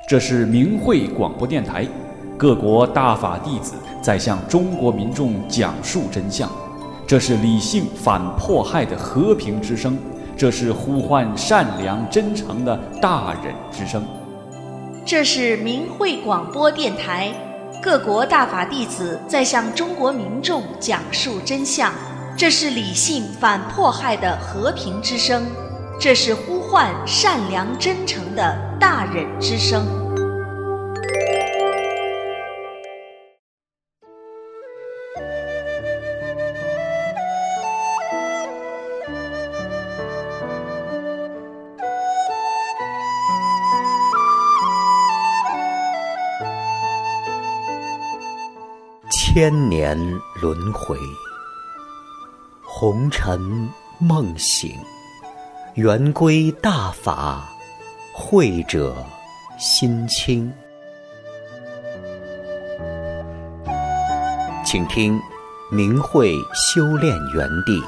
这是明慧广播电台，各国大法弟子在向中国民众讲述真相。这是理性反迫害的和平之声，这是呼唤善良真诚的大忍之声。 这是明慧广播电台，各国大法弟子在向中国民众讲述真相。这是理性反迫害的和平之声，这是呼唤善良真诚的大忍之声。 千年轮回，红尘梦醒，圆归大法，慧者心清。请听明慧修炼园地。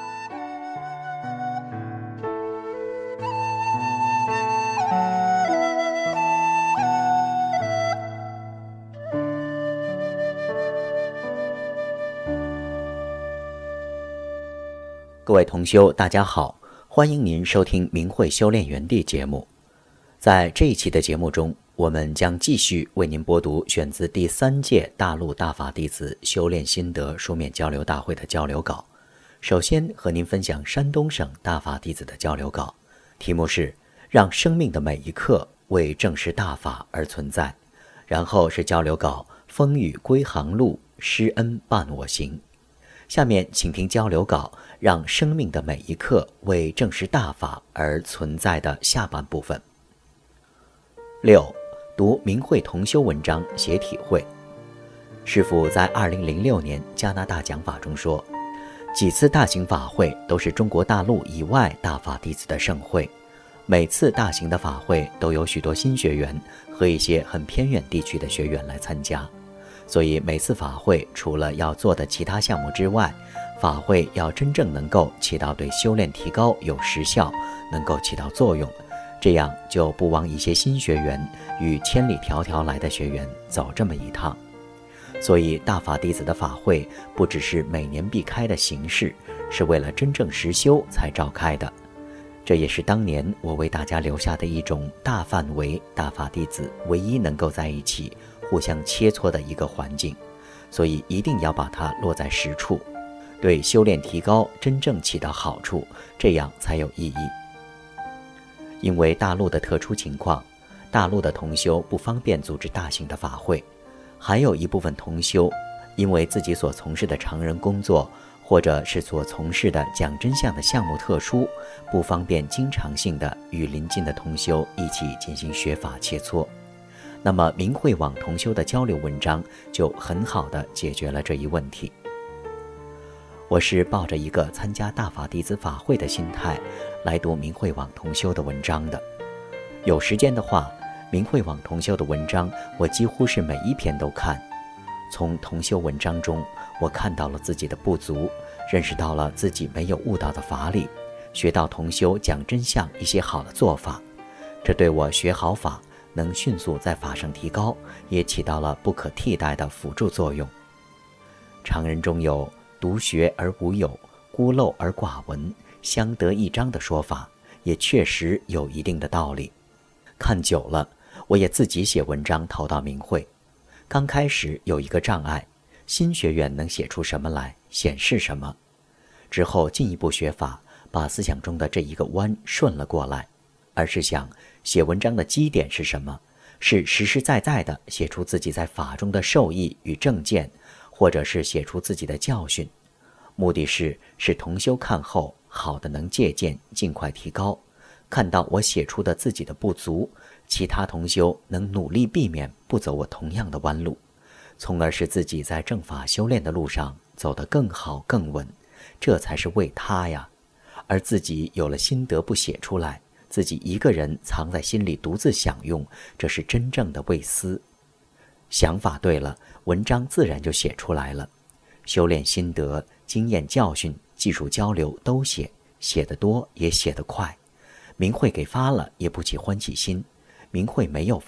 各位同修，大家好，欢迎您收听明慧修炼园地节目。在这一期的节目中，我们将继续为您播读选自第3届大陆大法弟子修炼心得书面交流大会的交流稿。首先和您分享山东省大法弟子的交流稿，题目是让生命的每一刻为证实大法而存在。然后是交流稿风雨归航路，施恩伴我行。下面请听交流稿让生命的每一刻为证实大法而存在的下半部分。6. 读明慧同修文章写体会。师父在2006年加拿大讲法中说，几次大型法会都是中国大陆以外大法弟子的盛会，每次大型的法会都有许多新学员和一些很偏远地区的学员来参加，所以每次法会除了要做的其他项目之外，法会要真正能够起到对修炼提高有实效，能够起到作用，这样就不枉一些新学员与千里迢迢来的学员走这么一趟。所以大法弟子的法会不只是每年必开的形式，是为了真正实修才召开的。这也是当年我为大家留下的一种大范围大法弟子唯一能够在一起互相切磋的一个环境，所以一定要把它落在实处，对修炼提高真正起到好处，这样才有意义。因为大陆的特殊情况，大陆的同修不方便组织大型的法会，还有一部分同修因为自己所从事的常人工作，或者是所从事的讲真相的项目特殊，不方便经常性的与邻近的同修一起进行学法切磋。那么明慧网同修的交流文章就很好地解决了这一问题。我是抱着一个参加大法弟子法会的心态来读明慧网同修的文章的。有时间的话，明慧网同修的文章我几乎是每一篇都看。从同修文章中，我看到了自己的不足，认识到了自己没有悟到的法理，学到同修讲真相一些好的做法，这对我学好法能迅速在法上提高，也起到了不可替代的辅助作用。常人中有独学而无友，孤陋而寡闻，相得益彰的说法，也确实有一定的道理。看久了，我也自己写文章投到明慧。刚开始有一个障碍，新学员能写出什么来，显示什么。之后进一步学法，把思想中的这一个弯顺了过来，而是想写文章的基点是什么，是实实在在地写出自己在法中的受益与正见，或者是写出自己的教训，目的是使同修看后好的能借鉴，尽快提高，看到我写出的自己的不足，其他同修能努力避免不走我同样的弯路，从而使自己在正法修炼的路上走得更好更稳，这才是为他呀。而自己有了心得不写出来，自己一个人藏在心里独自享用，这是真正的为私。想法对了，文章自然就写出来了。修炼心得、经验教训、技术交流都写，写得多也写得快。明慧给发了也不起欢喜心，明慧没有发，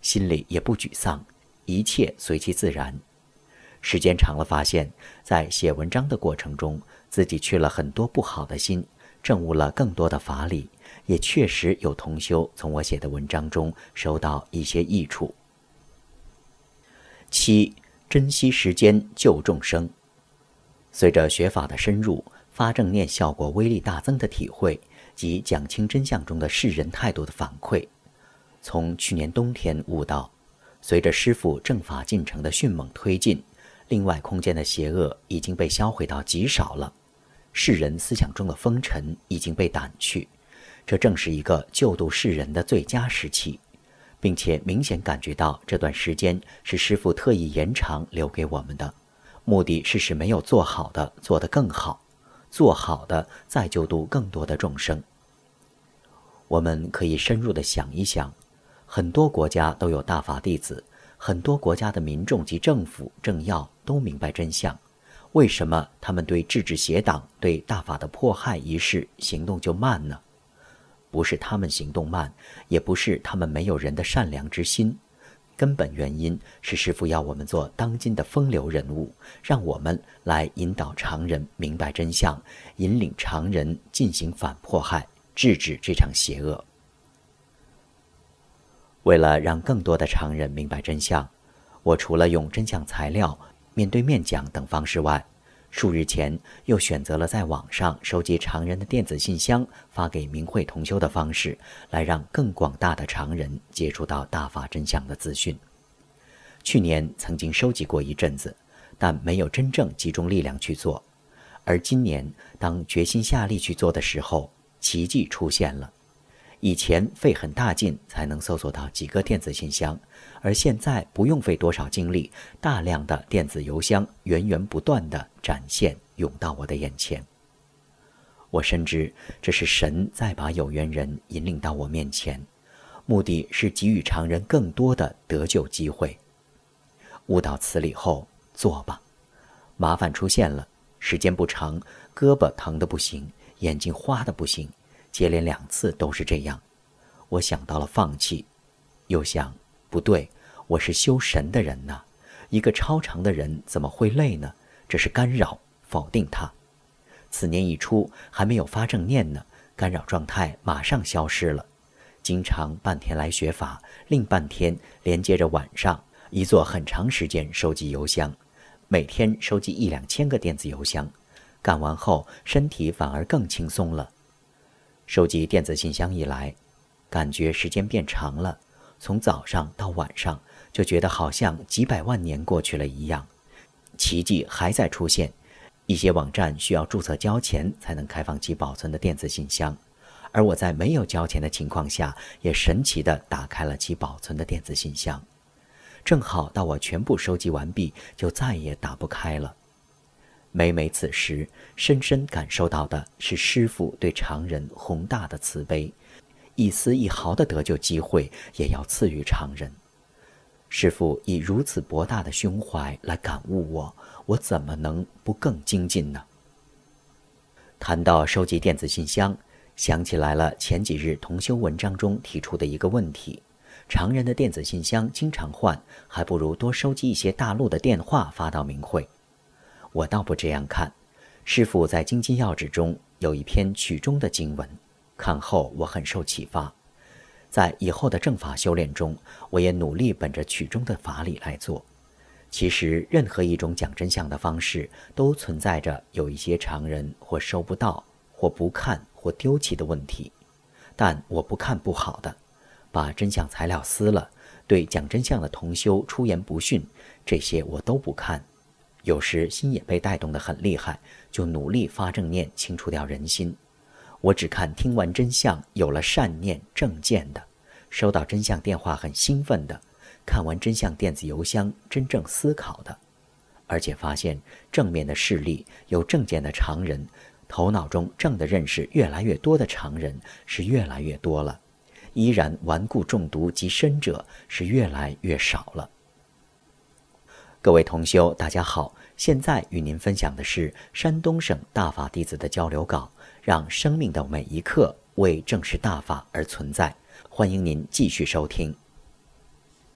心里也不沮丧，一切随其自然。时间长了，发现在写文章的过程中，自己去了很多不好的心，证悟了更多的法理，也确实有同修从我写的文章中收到一些益处。7. 珍惜时间救众生。随着学法的深入，发正念效果威力大增的体会及讲清真相中的世人态度的反馈，从去年冬天悟到，随着师父正法进程的迅猛推进，另外空间的邪恶已经被销毁到极少了，世人思想中的风尘已经被掸去，这正是一个救度世人的最佳时期，并且明显感觉到这段时间是师父特意延长留给我们的，目的是使没有做好的做得更好，做好的再救度更多的众生。我们可以深入地想一想，很多国家都有大法弟子，很多国家的民众及政府政要都明白真相，为什么他们对制止邪党、对大法的迫害一事行动就慢呢？不是他们行动慢，也不是他们没有人的善良之心，根本原因是师父要我们做当今的风流人物，让我们来引导常人明白真相，引领常人进行反迫害，制止这场邪恶。为了让更多的常人明白真相，我除了用真相材料、面对面讲等方式外，数日前又选择了在网上收集常人的电子信箱，发给明慧同修的方式，来让更广大的常人接触到大法真相的资讯。去年曾经收集过一阵子，但没有真正集中力量去做，而今年当决心下力去做的时候，奇迹出现了。以前费很大劲才能搜索到几个电子信箱，而现在不用费多少精力，大量的电子邮箱源源不断地展现涌到我的眼前。我深知这是神在把有缘人引领到我面前，目的是给予常人更多的得救机会。悟到此理后，做吧。麻烦出现了，时间不长，胳膊疼得不行，眼睛花得不行，接连2次都是这样。我想到了放弃，又想不对，我是修神的人呐，一个超常的人怎么会累呢？这是干扰，否定它。此年一出，还没有发正念呢，干扰状态马上消失了。经常半天来学法，另半天连接着晚上，一坐很长时间收集邮箱，每天收集1-2千个电子邮箱，干完后身体反而更轻松了。收集电子信箱以来，感觉时间变长了，从早上到晚上就觉得好像几百万年过去了一样。奇迹还在出现，一些网站需要注册交钱才能开放其保存的电子信箱，而我在没有交钱的情况下，也神奇地打开了其保存的电子信箱，正好到我全部收集完毕，就再也打不开了。每每此时，深深感受到的是师父对常人宏大的慈悲，一丝一毫的得救机会也要赐予常人。师父以如此博大的胸怀来感悟我，我怎么能不更精进呢？谈到收集电子信箱，想起来了前几日同修文章中提出的一个问题，常人的电子信箱经常换，还不如多收集一些大陆的电话发到明慧。我倒不这样看，师父在精进要旨中有一篇曲中的经文，看后我很受启发。在以后的正法修炼中，我也努力本着曲中的法理来做。其实任何一种讲真相的方式，都存在着有一些常人或收不到，或不看，或丢弃的问题。但我不看不好的，把真相材料撕了，对讲真相的同修出言不逊，这些我都不看。有时心也被带动得很厉害，就努力发正念，清除掉人心。我只看听完真相有了善念正见的，收到真相电话很兴奋的，看完真相电子邮箱真正思考的。而且发现正面的事例，有正见的常人，头脑中正的认识越来越多的常人是越来越多了，依然顽固中毒及深者是越来越少了。各位同修大家好，现在与您分享的是山东省大法弟子的交流稿，让生命的每一刻为正视大法而存在，欢迎您继续收听。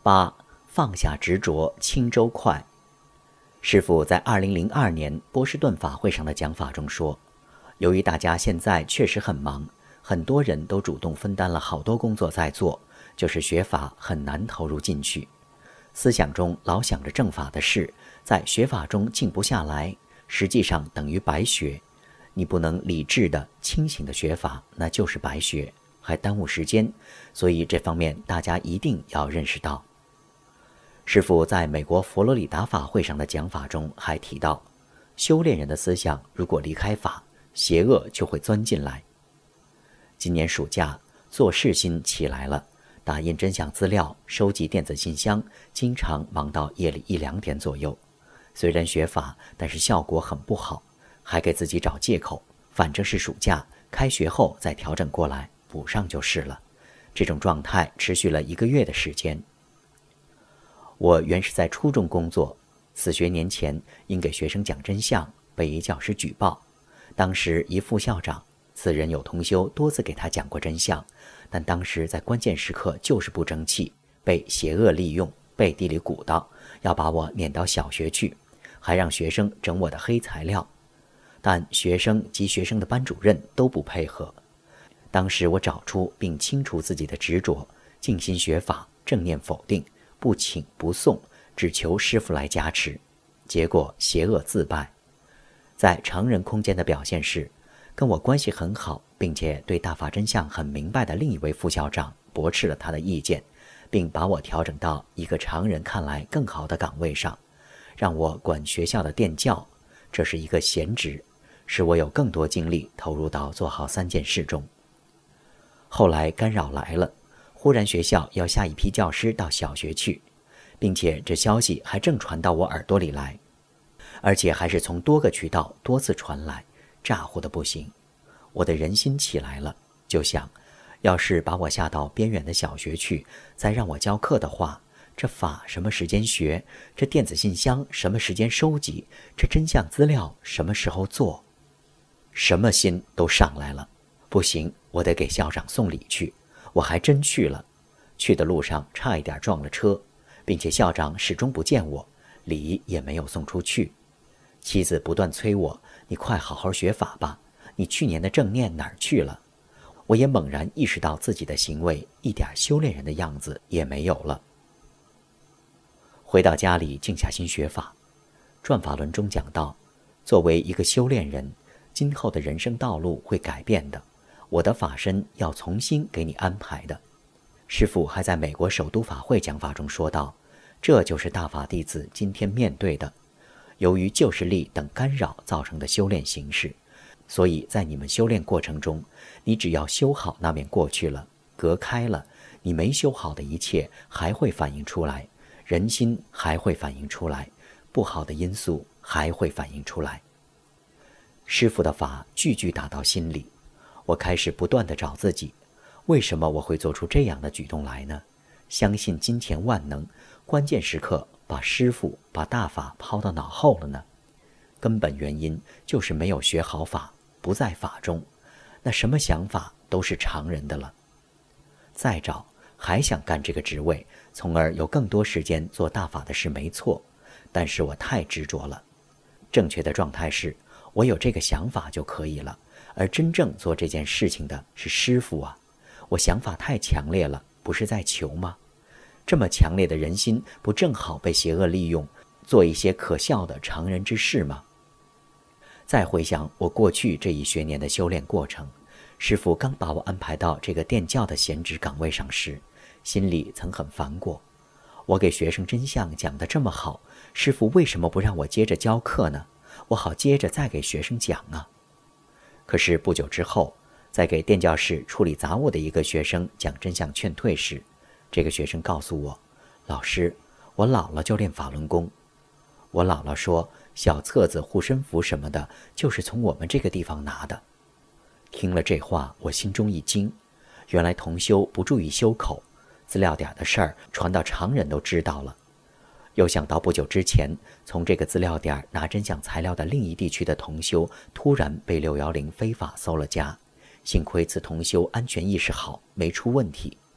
8. 放下执着，轻舟快。师父在2002年波士顿法会上的讲法中说，由于大家现在确实很忙，很多人都主动分担了好多工作在做，就是学法很难投入进去。思想中老想着正法的事，在学法中静不下来，实际上等于白学。你不能理智的、清醒的学法，那就是白学，还耽误时间。所以这方面大家一定要认识到。师父在美国佛罗里达法会上的讲法中还提到，修炼人的思想如果离开法，邪恶就会钻进来。今年暑假，做事心起来了，打印真相资料，收集电子信箱，经常忙到夜里1、2点左右。虽然学法，但是效果很不好，还给自己找借口，反正是暑假，开学后再调整过来，补上就是了。这种状态持续了1个月的时间。我原是在初中工作，4学年前因给学生讲真相，被一教师举报。当时一副校长，此人有同修多次给他讲过真相，但当时在关键时刻就是不争气，被邪恶利用，背地里鼓捣，要把我撵到小学去，还让学生整我的黑材料。但学生及学生的班主任都不配合。当时我找出并清除自己的执着，静心学法，正念否定，不请不送，只求师父来加持。结果邪恶自败。在常人空间的表现是，跟我关系很好，并且对大法真相很明白的另一位副校长驳斥了他的意见，并把我调整到一个常人看来更好的岗位上，让我管学校的电教，这是一个闲职，使我有更多精力投入到做好3件事中。后来干扰来了，忽然学校要下一批教师到小学去，并且这消息还正传到我耳朵里来，而且还是从多个渠道多次传来，咋呼的不行。我的人心起来了，就想，要是把我下到边远的小学去，再让我教课的话，这法什么时间学，这电子信箱什么时间收集，这真相资料什么时候做，什么心都上来了。不行，我得给校长送礼去。我还真去了，去的路上差一点撞了车，并且校长始终不见我，礼也没有送出去。妻子不断催我，你快好好学法吧，你去年的正念哪儿去了？我也猛然意识到自己的行为一点修炼人的样子也没有了。回到家里静下心学法。转法轮中讲到，作为一个修炼人，今后的人生道路会改变的，我的法身要重新给你安排的。师父还在美国首都法会讲法中说道，这就是大法弟子今天面对的，由于旧势力等干扰造成的修炼形式，所以在你们修炼过程中，你只要修好那面过去了，隔开了，你没修好的一切还会反映出来，人心还会反映出来，不好的因素还会反映出来。师父的法句句打到心里，我开始不断地找自己，为什么我会做出这样的举动来呢？相信金钱万能，关键时刻把师父把大法抛到脑后了呢？根本原因就是没有学好法，不在法中，那什么想法都是常人的了。再找还想干这个职位，从而有更多时间做大法的事没错，但是我太执着了。正确的状态是，我有这个想法就可以了，而真正做这件事情的是师父啊。我想法太强烈了，不是在求吗？这么强烈的人心，不正好被邪恶利用，做一些可笑的常人之事吗？再回想我过去这1学年的修炼过程，师父刚把我安排到这个电教的闲职岗位上时，心里曾很烦过。我给学生真相讲得这么好，师父为什么不让我接着教课呢？我好接着再给学生讲啊。可是不久之后，在给电教室处理杂物的一个学生讲真相劝退时，这个学生告诉我，老师，我老了就练法轮功。我姥姥说，小册子、护身符什么的，就是从我们这个地方拿的。听了这话，我心中一惊，原来同修不注意修口，资料点的事儿传到常人都知道了。又想到不久之前，从这个资料点拿真相材料的另一地区的同修突然被610非法搜了家，幸亏此同修安全意识好，没出问题。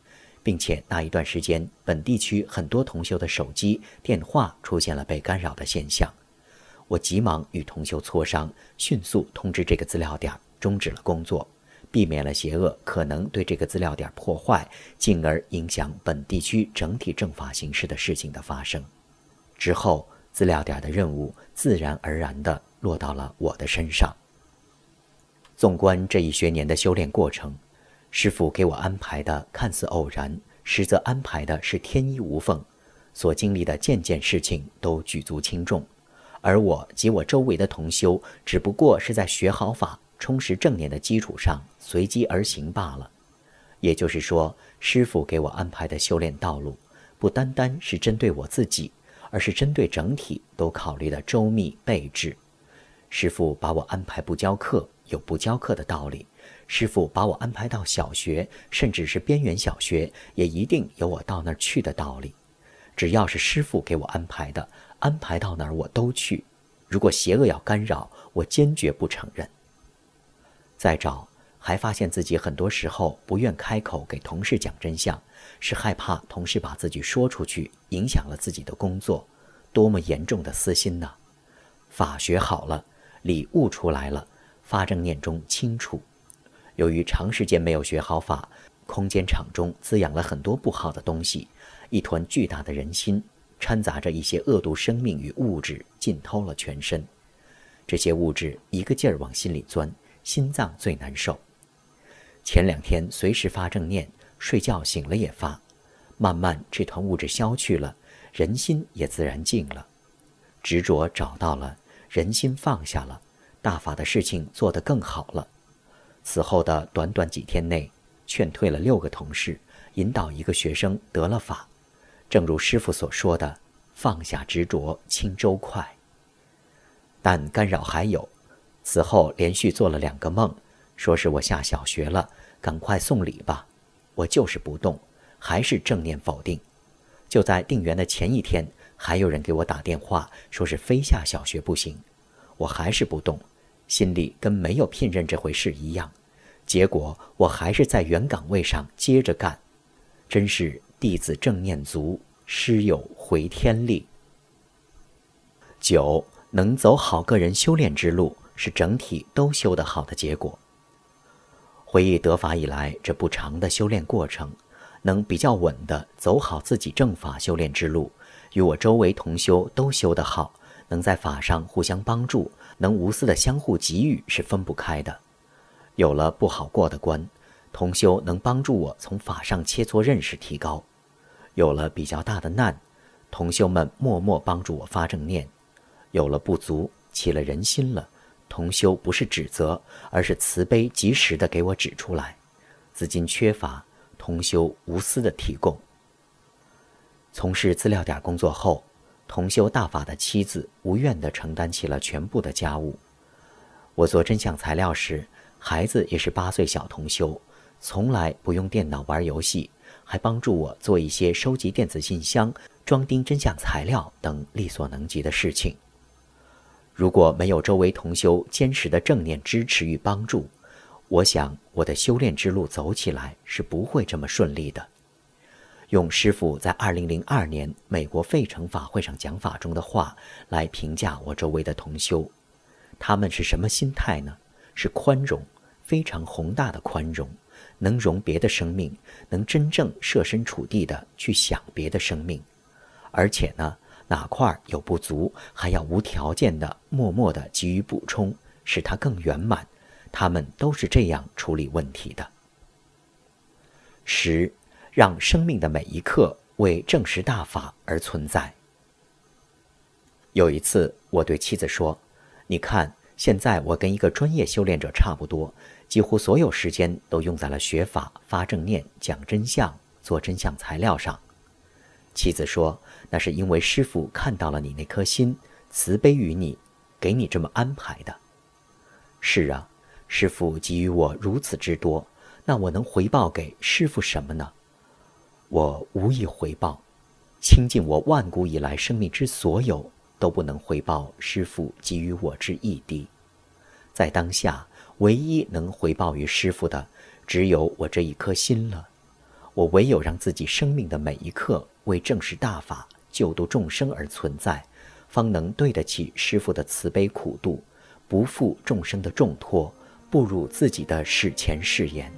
并且那一段时间，本地区很多同修的手机、电话出现了被干扰的现象。我急忙与同修磋商，迅速通知这个资料点终止了工作，避免了邪恶可能对这个资料点破坏，进而影响本地区整体正法形势的事情的发生。之后，资料点的任务自然而然地落到了我的身上。纵观这一学年的修炼过程，师父给我安排的看似偶然，实则安排的是天衣无缝，所经历的件件事情都举足轻重，而我及我周围的同修只不过是在学好法、充实正念的基础上随机而行罢了。也就是说，师父给我安排的修炼道路不单单是针对我自己，而是针对整体都考虑的周密备至。师父把我安排不教课，有不教课的道理；师父把我安排到小学，甚至是边缘小学，也一定有我到那儿去的道理。只要是师父给我安排的，安排到哪儿我都去。如果邪恶要干扰，我坚决不承认。再找，还发现自己很多时候不愿开口给同事讲真相，是害怕同事把自己说出去，影响了自己的工作。多么严重的私心呢！法学好了，理悟出来了，发正念中清楚。由于长时间没有学好法，空间场中滋养了很多不好的东西，一团巨大的人心，掺杂着一些恶毒生命与物质，浸透了全身。这些物质一个劲儿往心里钻，心脏最难受。前2天随时发正念，睡觉醒了也发，慢慢这团物质消去了，人心也自然静了。执着找到了，人心放下了，大法的事情做得更好了。此后的短短几天内，劝退了6个同事，引导1个学生得了法。正如师父所说的，放下执着，轻舟快。但干扰还有，此后连续做了2个梦，说是我下小学了，赶快送礼吧。我就是不动，还是正念否定。就在定员的前1天，还有人给我打电话，说是非下小学不行。我还是不动，心里跟没有聘任这回事一样。结果我还是在原岗位上接着干。真是弟子正念足，师有回天力。9，能走好个人修炼之路，是整体都修得好的结果。回忆得法以来这不长的修炼过程，能比较稳地走好自己正法修炼之路，与我周围同修都修得好，能在法上互相帮助，能无私的相互给予，是分不开的。有了不好过的关，同修能帮助我从法上切磋认识提高；有了比较大的难，同修们默默帮助我发正念；有了不足，起了人心了，同修不是指责，而是慈悲及时地给我指出来。资金缺乏，同修无私地提供。从事资料点工作后，同修大法的妻子无怨地承担起了全部的家务。我做真相材料时，孩子也是8岁小同修，从来不用电脑玩游戏，还帮助我做一些收集电子信箱、装订真相材料等力所能及的事情。如果没有周围同修坚实的正念支持与帮助，我想我的修炼之路走起来是不会这么顺利的。用师父在2002年美国费城法会上讲法中的话来评价我周围的同修，他们是什么心态呢？是宽容，非常宏大的宽容，能容别的生命，能真正设身处地的去想别的生命。而且呢，哪块有不足，还要无条件的默默的给予补充，使它更圆满。他们都是这样处理问题的。10，让生命的每一刻为证实大法而存在。有一次，我对妻子说：“你看，现在我跟一个专业修炼者差不多，几乎所有时间都用在了学法、发正念、讲真相、做真相材料上。”妻子说：“那是因为师父看到了你那颗心，慈悲于你，给你这么安排的。”是啊，师父给予我如此之多，那我能回报给师父什么呢？我无以回报，倾尽我万古以来生命之所有，都不能回报师父给予我之一滴。在当下，唯一能回报于师父的，只有我这一颗心了。 我唯有让自己生命的每一刻为正视大法、救度众生而存在，方能对得起师父的慈悲苦度，不负众生的重托，不辱自己的史前誓言。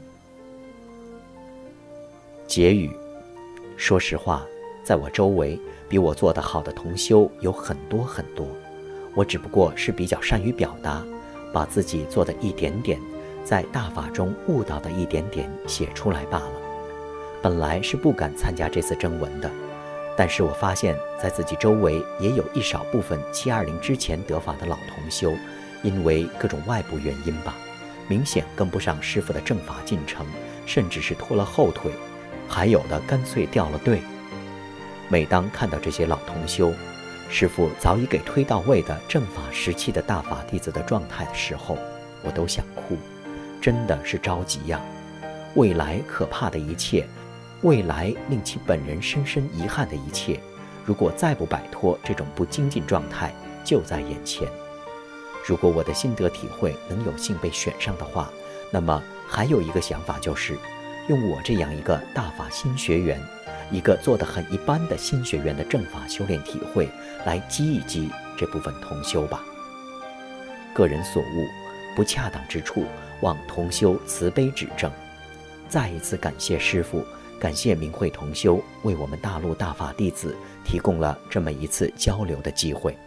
结语：说实话，在我周围比我做得好的同修有很多很多，我只不过是比较善于表达，把自己做的一点点，在大法中悟到的一点点写出来罢了。本来是不敢参加这次征文的，但是我发现在自己周围也有一少部分720之前得法的老同修，因为各种外部原因吧，明显跟不上师父的正法进程，甚至是拖了后腿，还有的干脆掉了队。每当看到这些老同修，师父早已给推到位的正法时期的大法弟子的状态的时候，我都想哭，真的是着急呀！未来可怕的一切，未来令其本人深深遗憾的一切，如果再不摆脱这种不精进状态，就在眼前。如果我的心得体会能有幸被选上的话，那么还有一个想法，就是用我这样一个大法新学员，一个做得很一般的新学员的正法修炼体会，来激一激这部分同修吧。个人所悟，不恰当之处，望同修慈悲指正。再一次感谢师父，感谢明慧同修为我们大陆大法弟子提供了这么一次交流的机会。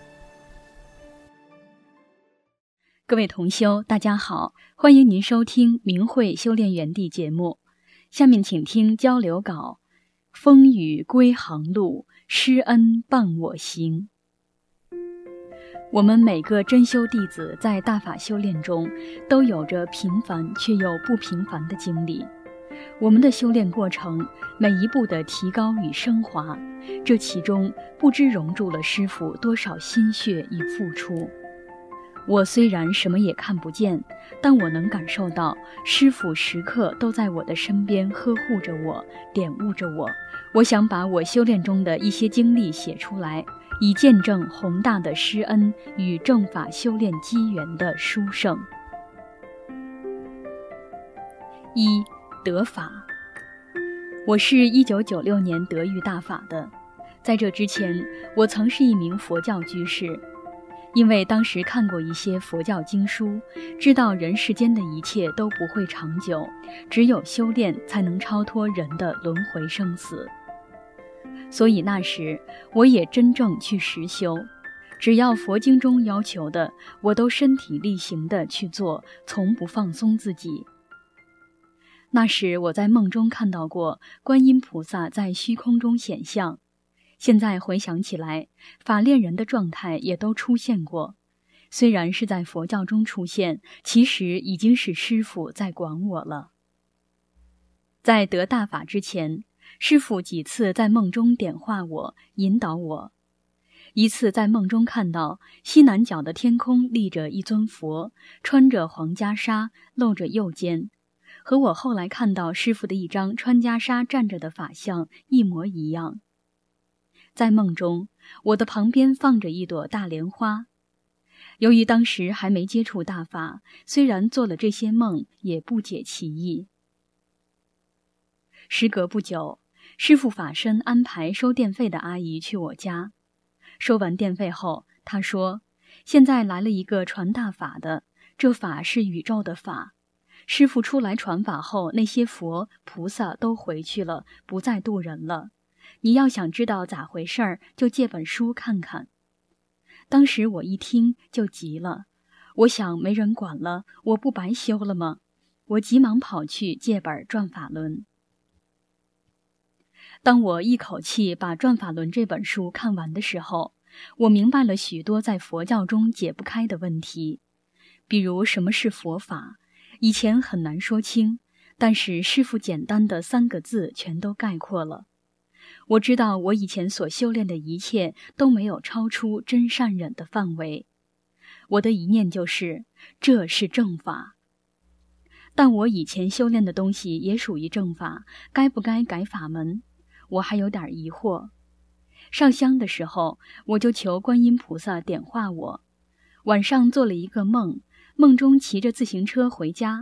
各位同修，大家好，欢迎您收听明慧修炼园地节目。下面请听交流稿：风雨归航路，施恩伴我行。我们每个真修弟子在大法修炼中都有着平凡却又不平凡的经历。我们的修炼过程每一步的提高与升华，这其中不知融入了师父多少心血与付出。我虽然什么也看不见，但我能感受到师父时刻都在我的身边呵护着我，点悟着我。我想把我修炼中的一些经历写出来，以见证宏大的施恩与正法修炼机缘的殊胜。一、得法。我是1996年得遇大法的，在这之前，我曾是一名佛教居士。因为当时看过一些佛教经书，知道人世间的一切都不会长久，只有修炼才能超脱人的轮回生死。所以那时我也真正去实修，只要佛经中要求的，我都身体力行地去做，从不放松自己。那时我在梦中看到过观音菩萨在虚空中显相，现在回想起来，法恋人的状态也都出现过。虽然是在佛教中出现，其实已经是师父在管我了。在得大法之前，师父几次在梦中点化我，引导我。一次在梦中看到西南角的天空立着一尊佛，穿着黄袈裟，露着右肩，和我后来看到师父的一张穿袈裟站着的法相一模一样。在梦中，我的旁边放着一朵大莲花。由于当时还没接触大法，虽然做了这些梦，也不解其意。时隔不久，师父法身安排收电费的阿姨去我家。收完电费后，她说：“现在来了一个传大法的，这法是宇宙的法。师父出来传法后，那些佛菩萨都回去了，不再度人了。你要想知道咋回事儿，就借本书看看。”当时我一听就急了，我想没人管了，我不白修了吗？我急忙跑去借本《转法轮》。当我一口气把《转法轮》这本书看完的时候，我明白了许多在佛教中解不开的问题，比如什么是佛法，以前很难说清，但是师父简单的3个字全都概括了。我知道我以前所修炼的一切都没有超出真善忍的范围，我的一念就是这是正法。但我以前修炼的东西也属于正法，该不该改法门？我还有点疑惑。上香的时候，我就求观音菩萨点化我。晚上做了一个梦，梦中骑着自行车回家，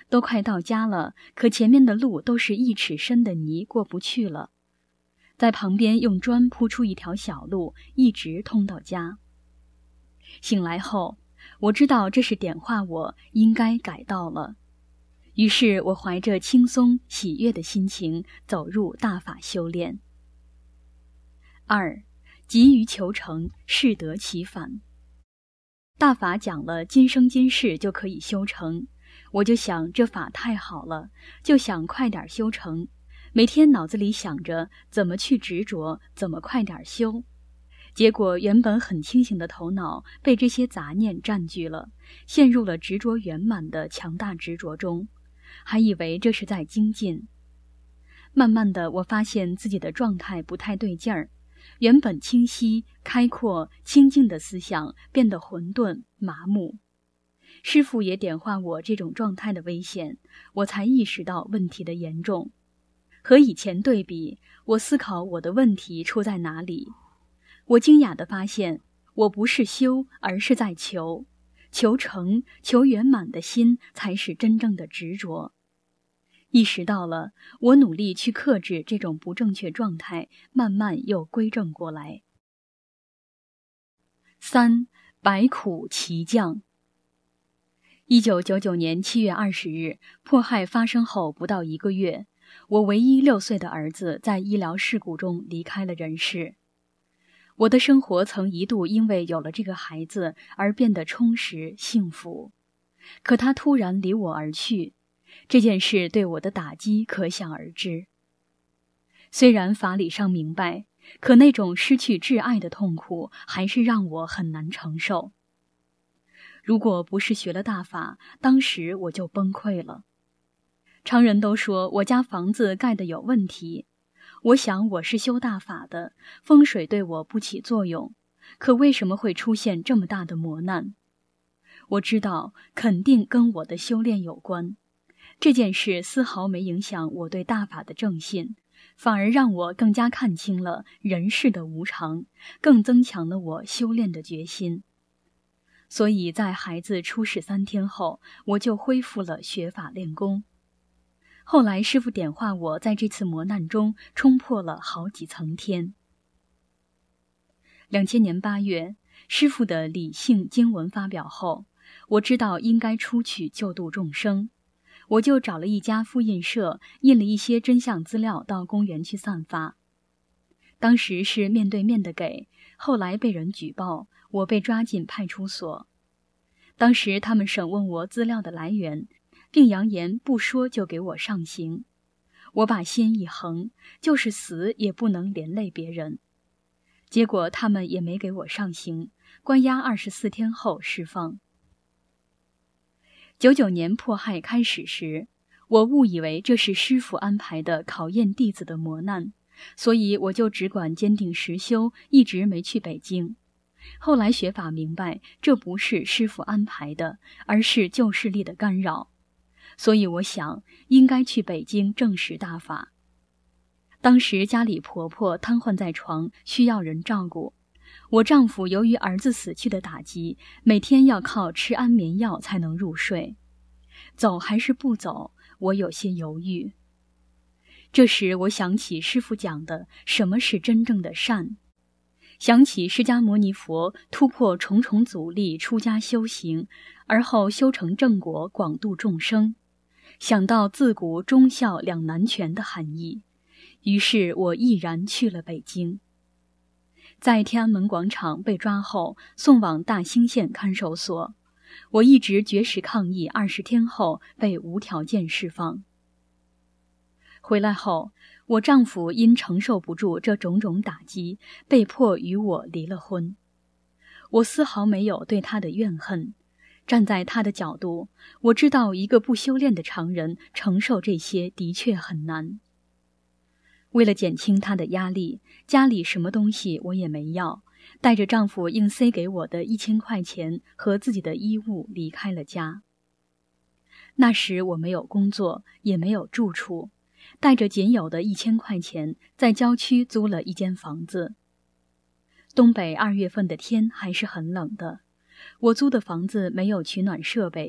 都快到家了，可前面的路都是1尺深的泥，过不去了。在旁边用砖铺出一条小路，一直通到家。醒来后，我知道这是点化我应该改道了。于是我怀着轻松喜悦的心情走入大法修炼。2. 急于求成，适得其反。大法讲了今生今世就可以修成，我就想这法太好了，就想快点修成，每天脑子里想着怎么去执着，怎么快点修。结果原本很清醒的头脑被这些杂念占据了，陷入了执着圆满的强大执着中，还以为这是在精进。慢慢的，我发现自己的状态不太对劲儿，原本清晰、开阔、清净的思想变得混沌、麻木。师父也点化我这种状态的危险，我才意识到问题的严重。和以前对比，我思考我的问题出在哪里。我惊讶地发现，我不是修，而是在求。求成、求圆满的心才是真正的执着。意识到了，我努力去克制这种不正确状态，慢慢又归正过来。3. 百苦齐降。1999年7月20日，迫害发生后不到1个月，我唯一6岁的儿子在医疗事故中离开了人世。我的生活曾一度因为有了这个孩子而变得充实幸福，可他突然离我而去，这件事对我的打击可想而知。虽然法理上明白，可那种失去挚爱的痛苦还是让我很难承受。如果不是学了大法，当时我就崩溃了。常人都说我家房子盖得有问题，我想我是修大法的，风水对我不起作用，可为什么会出现这么大的磨难？我知道肯定跟我的修炼有关。这件事丝毫没影响我对大法的正信，反而让我更加看清了人世的无常，更增强了我修炼的决心。所以在孩子出世3天后，我就恢复了学法练功。后来师父点化我在这次磨难中冲破了好几层天。2000年8月，师父的理性经文发表后，我知道应该出去救度众生，我就找了一家复印社，印了一些真相资料到公园去散发。当时是面对面的给，后来被人举报，我被抓进派出所。当时他们审问我资料的来源，并扬言不说就给我上刑。我把心一横，就是死也不能连累别人。结果他们也没给我上刑，关押24天后释放。99年迫害开始时，我误以为这是师父安排的考验弟子的磨难，所以我就只管坚定实修，一直没去北京。后来学法明白，这不是师父安排的，而是旧势力的干扰。所以我想，应该去北京证实大法。当时家里婆婆瘫痪在床，需要人照顾。我丈夫由于儿子死去的打击，每天要靠吃安眠药才能入睡。走还是不走，我有些犹豫。这时我想起师父讲的什么是真正的善，想起释迦牟尼佛突破重重阻力出家修行，而后修成正果，广度众生，想到自古忠孝两难全的含义，于是我毅然去了北京。在天安门广场被抓后，送往大兴县看守所，我一直绝食抗议，20天后被无条件释放。回来后，我丈夫因承受不住这种种打击，被迫与我离了婚。我丝毫没有对他的怨恨，站在他的角度，我知道一个不修炼的常人承受这些的确很难。为了减轻他的压力，家里什么东西我也没要，带着丈夫硬塞给我的1000块钱和自己的衣物离开了家。那时我没有工作，也没有住处，带着仅有的1000块钱，在郊区租了一间房子。东北2月份的天还是很冷的，我租的房子没有取暖设备，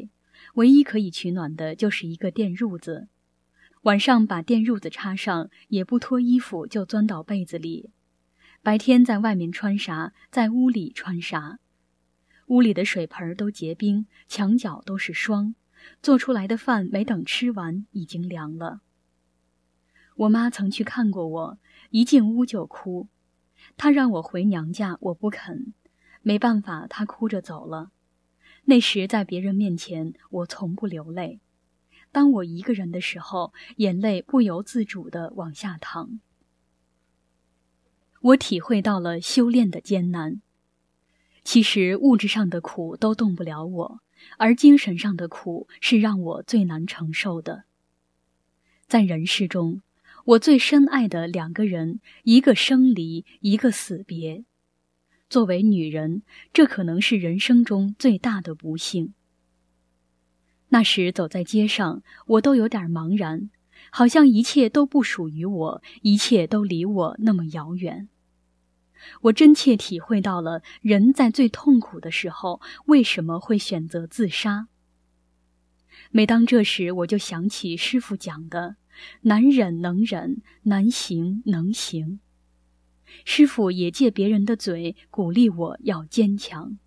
唯一可以取暖的就是一个电褥子。晚上把电褥子插上，也不脱衣服就钻到被子里。白天在外面穿啥，在屋里穿啥。屋里的水盆都结冰，墙角都是霜，做出来的饭没等吃完已经凉了。我妈曾去看过我，一进屋就哭。她让我回娘家，我不肯，没办法，她哭着走了。那时在别人面前，我从不流泪。当我一个人的时候，眼泪不由自主地往下淌。我体会到了修炼的艰难。其实物质上的苦都动不了我，而精神上的苦是让我最难承受的。在人世中，我最深爱的2个人，一个生离，一个死别。作为女人，这可能是人生中最大的不幸。那时走在街上，我都有点茫然，好像一切都不属于我，一切都离我那么遥远。我真切体会到了人在最痛苦的时候为什么会选择自杀。每当这时，我就想起师父讲的难忍能忍，难行能行。师父也借别人的嘴鼓励我要坚强。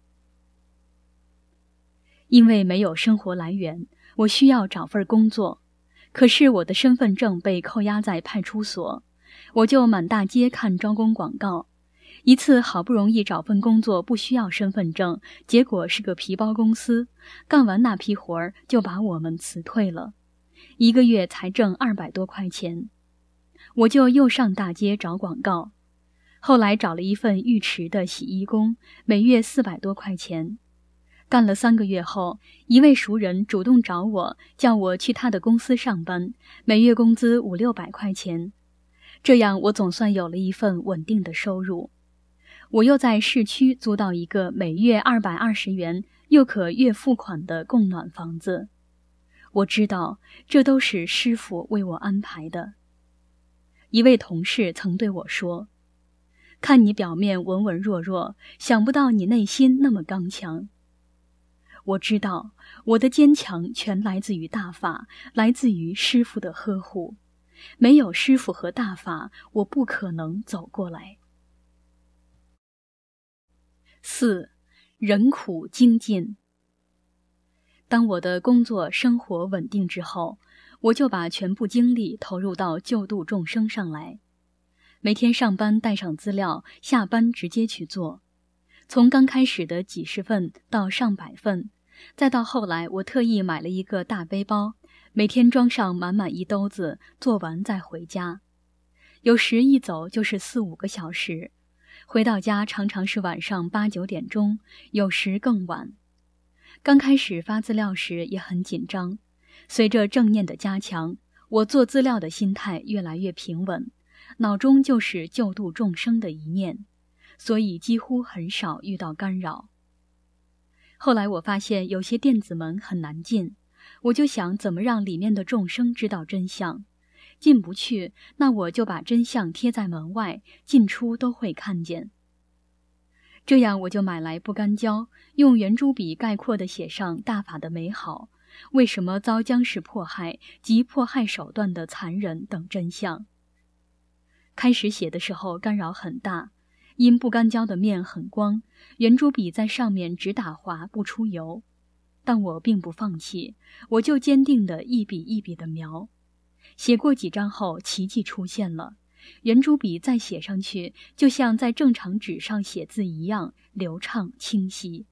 因为没有生活来源，我需要找份工作，可是我的身份证被扣押在派出所，我就满大街看招工广告。一次好不容易找份工作不需要身份证，结果是个皮包公司，干完那批活儿就把我们辞退了，1个月才挣200多块钱。我就又上大街找广告，后来找了一份浴池的洗衣工，每月400多块钱。干了3个月后，一位熟人主动找我，叫我去他的公司上班，每月工资500-600块钱。这样我总算有了一份稳定的收入。我又在市区租到一个每月220元又可月付款的供暖房子。我知道这都是师父为我安排的。一位同事曾对我说，看你表面文文弱弱，想不到你内心那么刚强。我知道我的坚强全来自于大法，来自于师父的呵护。没有师父和大法，我不可能走过来。4. 忍苦精进。当我的工作生活稳定之后，我就把全部精力投入到救度众生上来。每天上班带上资料，下班直接去做。从刚开始的几十份到上百份，再到后来我特意买了一个大背包，每天装上满满一兜子，做完再回家。有时一走就是4-5个小时，回到家常常是晚上8-9点钟，有时更晚。刚开始发资料时也很紧张，随着正念的加强，我做资料的心态越来越平稳，脑中就是救度众生的一念，所以几乎很少遇到干扰。后来我发现有些电子门很难进，我就想怎么让里面的众生知道真相。进不去，那我就把真相贴在门外，进出都会看见。这样我就买来不干胶，用圆珠笔概括地写上大法的美好，为什么遭僵尸迫害及迫害手段的残忍等真相。开始写的时候干扰很大，因不干胶的面很光，圆珠笔在上面只打滑不出油。但我并不放弃，我就坚定地一笔一笔地描。写过几张后，奇迹出现了，圆珠笔再写上去，就像在正常纸上写字一样流畅清晰。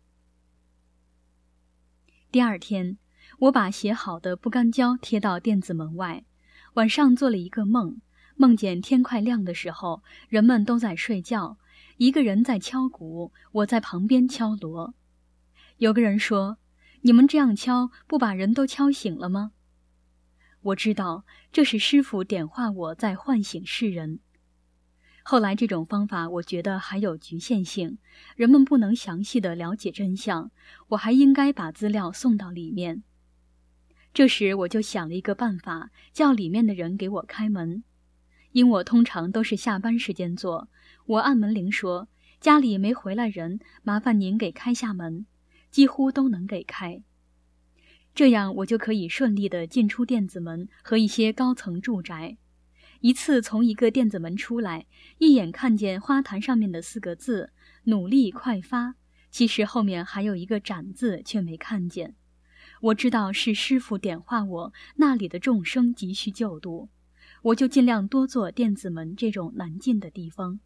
第2天，我把写好的不干胶贴到电子门外，晚上做了一个梦，梦见天快亮的时候，人们都在睡觉，一个人在敲鼓，我在旁边敲锣。有个人说，你们这样敲，不把人都敲醒了吗？我知道这是师父点化我在唤醒世人。后来这种方法我觉得还有局限性，人们不能详细的了解真相，我还应该把资料送到里面。这时我就想了一个办法，叫里面的人给我开门。因我通常都是下班时间做，我按门铃说，家里没回来人，麻烦您给开下门，几乎都能给开。 这样我就可以顺利地进出店子门和一些高层住宅。一次从一个店子门出来，一眼看见花坛上面的4个字“努力快发”，其实后面还有一个展字却没看见。我知道是师父点化我，那里的众生急需救度，我就尽量多做店子门这种难进的地方。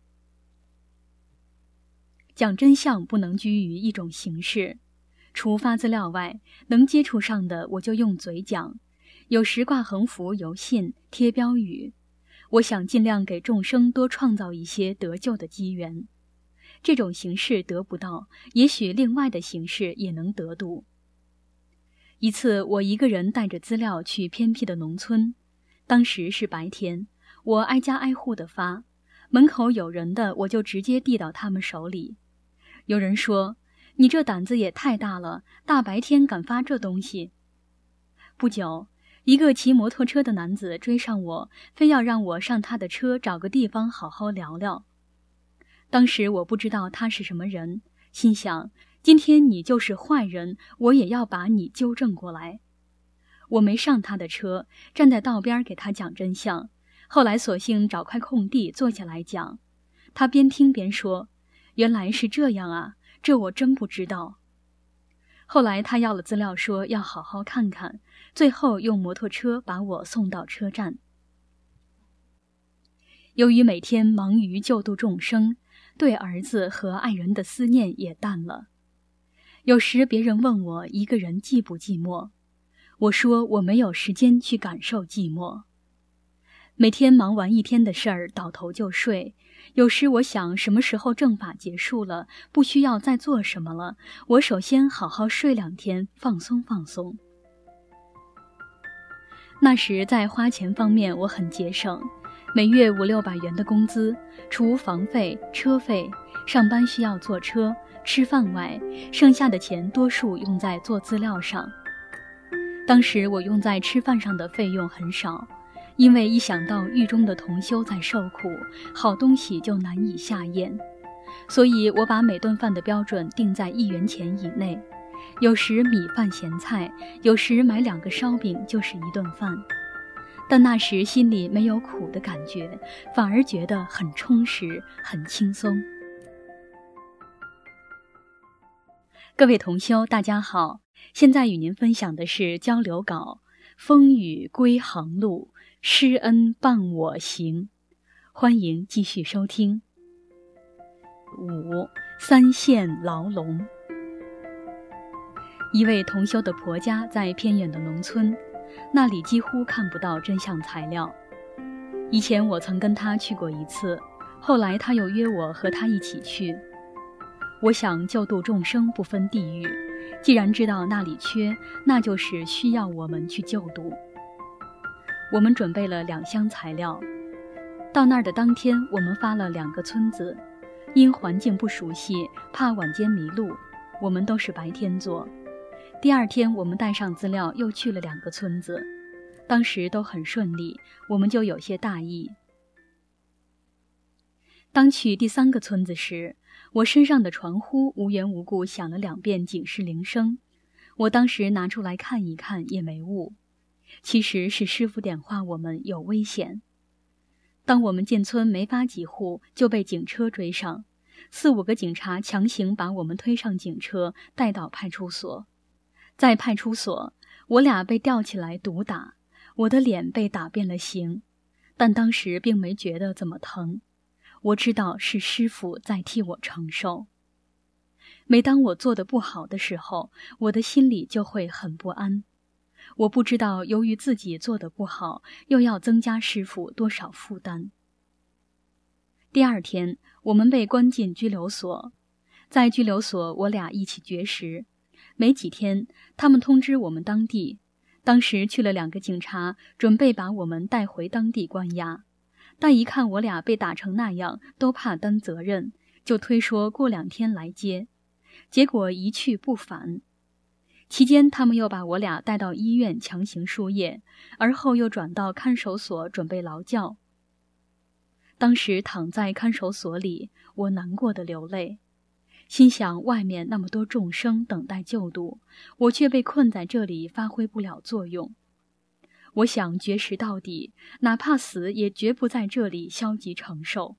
讲真相不能拘于一种形式，除发资料外，能接触上的我就用嘴讲，有时挂横幅、邮信、贴标语。我想尽量给众生多创造一些得救的机缘。这种形式得不到，也许另外的形式也能得度。一次，我一个人带着资料去偏僻的农村，当时是白天，我挨家挨户地发，门口有人的我就直接递到他们手里。有人说：“你这胆子也太大了，大白天敢发这东西。”不久，一个骑摩托车的男子追上我，非要让我上他的车找个地方好好聊聊。当时我不知道他是什么人，心想今天你就是坏人，我也要把你纠正过来。我没上他的车，站在道边给他讲真相，后来索性找块空地坐下来讲。他边听边说：“原来是这样啊，这我真不知道。”后来他要了资料，说要好好看看，最后用摩托车把我送到车站。由于每天忙于救度众生，对儿子和爱人的思念也淡了。有时别人问我一个人寂不寂寞，我说我没有时间去感受寂寞。每天忙完一天的事儿，倒头就睡。有时我想什么时候正法结束了，不需要再做什么了，我首先好好睡2天，放松放松。那时在花钱方面我很节省，每月500-600元的工资，除房费、车费、上班需要坐车、吃饭外，剩下的钱多数用在做资料上。当时我用在吃饭上的费用很少，因为一想到狱中的同修在受苦，好东西就难以下咽，所以我把每顿饭的标准定在1元钱以内，有时米饭咸菜，有时买2个烧饼就是1顿饭。但那时心里没有苦的感觉，反而觉得很充实，很轻松。各位同修大家好，现在与您分享的是交流稿《风雨归航路，施恩伴我行》，欢迎继续收听。5. 3线牢笼。一位同修的婆家在偏远的农村，那里几乎看不到真相材料。以前我曾跟他去过一次，后来他又约我和他一起去。我想救度众生不分地域，既然知道那里缺，那就是需要我们去救度。我们准备了2箱材料，到那儿的当天，我们发了2个村子。因环境不熟悉，怕晚间迷路，我们都是白天做。第2天我们带上资料又去了2个村子，当时都很顺利，我们就有些大意。当去第3个村子时，我身上的传呼无缘无故响了2遍警示铃声，我当时拿出来看一看也没误，其实是师父点化我们有危险。当我们进村没发几户，就被警车追上，4-5个警察强行把我们推上警车，带到派出所。在派出所，我俩被吊起来毒打，我的脸被打变了形，但当时并没觉得怎么疼。我知道是师父在替我承受。每当我做得不好的时候，我的心里就会很不安。我不知道由于自己做得不好，又要增加师父多少负担。第2天，我们被关进拘留所，在拘留所我俩一起绝食。没几天，他们通知我们当地，当时去了2个警察，准备把我们带回当地关押。但一看我俩被打成那样，都怕担责任，就推说过2天来接。结果一去不返。期间他们又把我俩带到医院强行输液，而后又转到看守所准备劳教。当时躺在看守所里，我难过的流泪。 心想外面那么多众生等待救度，我却被困在这里发挥不了作用。我想绝食到底，哪怕死也绝不在这里消极承受。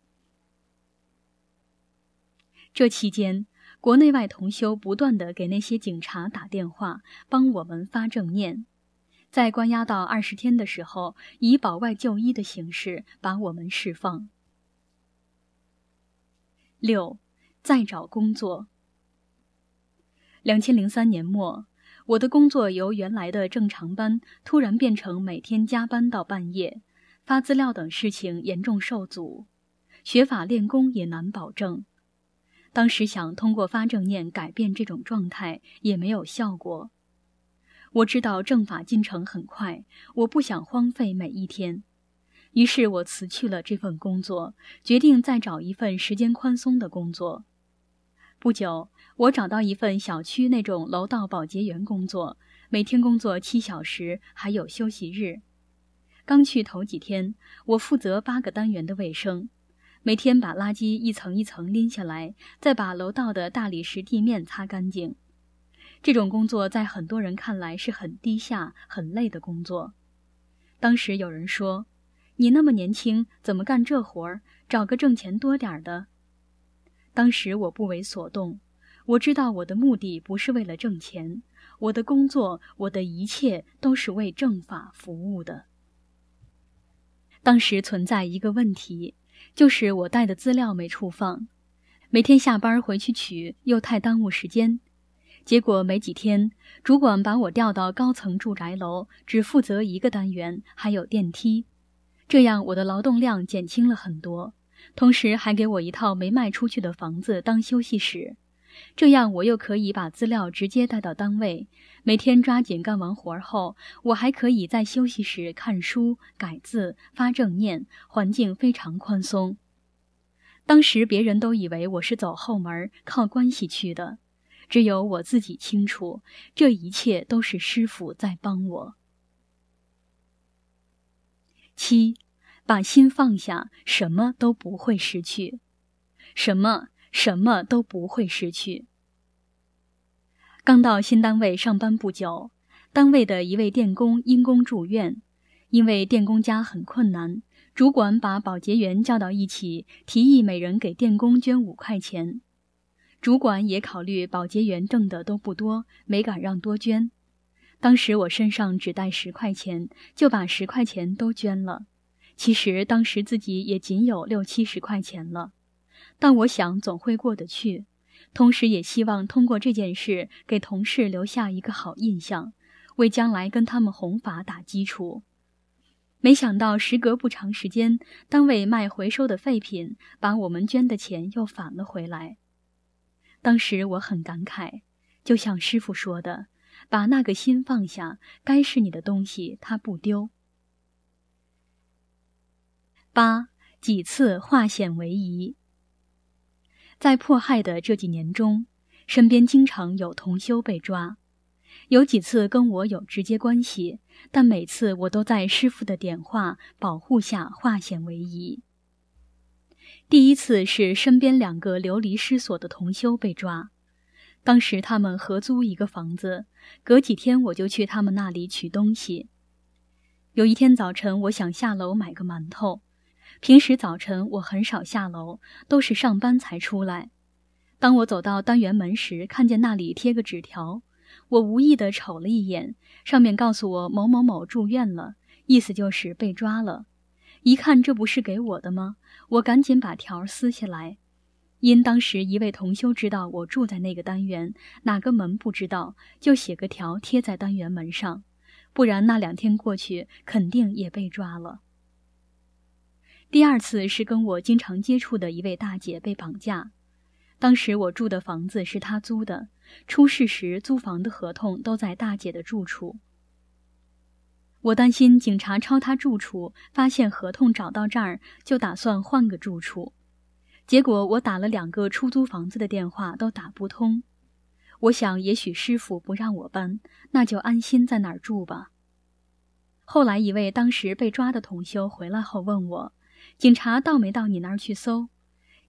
这期间，国内外同修不断地给那些警察打电话，帮我们发正念。在关押到20天的时候，以保外就医的形式把我们释放。6. 再找工作。2003年末，我的工作由原来的正常班突然变成每天加班到半夜，发资料等事情严重受阻，学法练功也难保证。当时想通过发正念改变这种状态，也没有效果。我知道正法进程很快，我不想荒废每一天，于是我辞去了这份工作，决定再找一份时间宽松的工作。不久，我找到一份小区那种楼道保洁员工作，每天工作7小时，还有休息日。刚去头几天，我负责8个单元的卫生，每天把垃圾一层一层拎下来，再把楼道的大理石地面擦干净。这种工作在很多人看来是很低下、很累的工作。当时有人说，你那么年轻，怎么干这活儿？找个挣钱多点的。当时我不为所动，我知道我的目的不是为了挣钱，我的工作，我的一切都是为正法服务的。当时存在一个问题，就是我带的资料没处放，每天下班回去取又太耽误时间。结果没几天，主管把我调到高层住宅楼，只负责1个单元，还有电梯。这样我的劳动量减轻了很多，同时还给我一套没卖出去的房子当休息室。这样我又可以把资料直接带到单位，每天抓紧干完活后，我还可以在休息室看书、改字、发正念，环境非常宽松。当时别人都以为我是走后门，靠关系去的。只有我自己清楚，这一切都是师父在帮我。7. 把心放下，什么都不会失去。什么都不会失去。刚到新单位上班不久，单位的一位电工因公住院，因为电工家很困难，主管把保洁员叫到一起，提议每人给电工捐5块钱。主管也考虑保洁员挣的都不多，没敢让多捐。当时我身上只带10块钱，就把10块钱都捐了。其实当时自己也仅有60-70块钱了，但我想总会过得去，同时也希望通过这件事给同事留下一个好印象，为将来跟他们弘法打基础。没想到时隔不长时间，单位卖回收的废品，把我们捐的钱又返了回来。当时我很感慨，就像师父说的，把那个心放下，该是你的东西它不丢。8. 几次化险为夷。在迫害的这几年中，身边经常有同修被抓，有几次跟我有直接关系，但每次我都在师父的点化、保护下化险为夷。第一次是身边2个流离失所的同修被抓，当时他们合租一个房子，隔几天我就去他们那里取东西。有一天早晨，我想下楼买个馒头，平时早晨我很少下楼，都是上班才出来。当我走到单元门时，看见那里贴个纸条，我无意地瞅了一眼，上面告诉我某某某住院了，意思就是被抓了。一看这不是给我的吗？我赶紧把条撕下来。因当时一位同修知道我住在那个单元，哪个门不知道，就写个条贴在单元门上，不然那2天过去，肯定也被抓了。第二次是跟我经常接触的一位大姐被绑架，当时我住的房子是她租的，出事时租房的合同都在大姐的住处。我担心警察抄他住处，发现合同找到这儿，就打算换个住处。结果我打了2个出租房子的电话都打不通。我想也许师父不让我搬，那就安心在哪儿住吧。后来一位当时被抓的同修回来后问我，警察到没到你那儿去搜？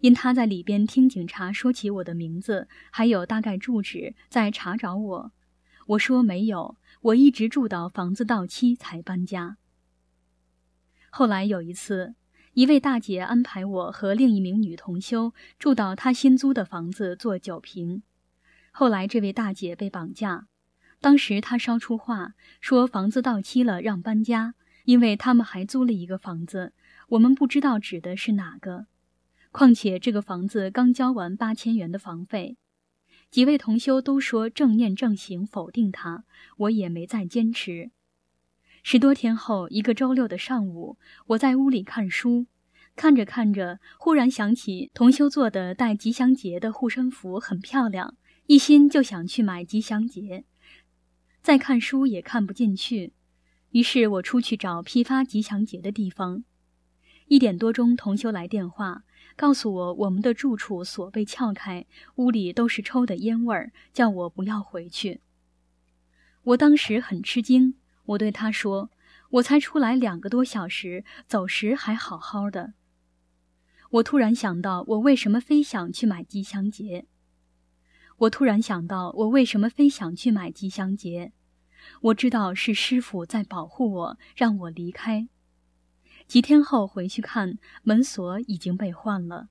因他在里边听警察说起我的名字，还有大概住址，在查找我。我说没有，我一直住到房子到期才搬家。后来有一次，一位大姐安排我和另一名女同修住到她新租的房子做酒瓶。后来这位大姐被绑架，当时她捎出话说房子到期了让搬家，因为他们还租了一个房子，我们不知道指的是哪个。况且这个房子刚交完8000元的房费。几位同修都说正念正行否定他，我也没再坚持。10多天后，一个周六的上午，我在屋里看书，看着看着，忽然想起同修做的带吉祥结的护身符很漂亮，一心就想去买吉祥结。再看书也看不进去，于是我出去找批发吉祥结的地方。1点多钟，同修来电话，告诉我们的住处锁被撬开，屋里都是抽的烟味儿，叫我不要回去。我当时很吃惊，我对他说，我才出来2个多小时，走时还好好的。我突然想到，我为什么非想去买吉祥结？我知道是师父在保护我，让我离开。几天后回去看，门锁已经被换了。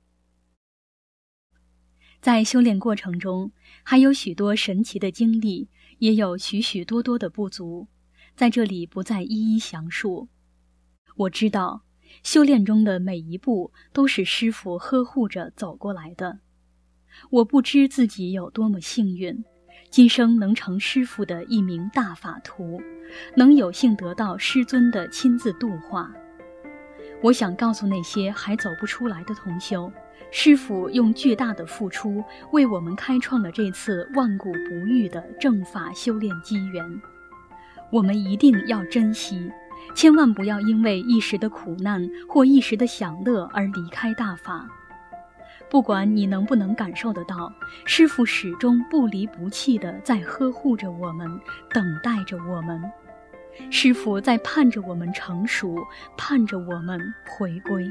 在修炼过程中，还有许多神奇的经历，也有许许多多的不足，在这里不再一一详述。我知道，修炼中的每一步都是师父呵护着走过来的。我不知自己有多么幸运，今生能成师父的一名大法徒，能有幸得到师尊的亲自度化。我想告诉那些还走不出来的同修，师父用巨大的付出为我们开创了这次万古不遇的正法修炼机缘。我们一定要珍惜，千万不要因为一时的苦难或一时的享乐而离开大法。不管你能不能感受得到，师父始终不离不弃地在呵护着我们，等待着我们。师父在盼着我们成熟，盼着我们回归。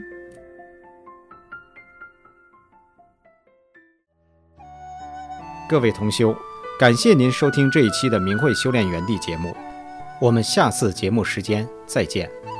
各位同修，感谢您收听这一期的明慧修炼园地节目，我们下次节目时间再见。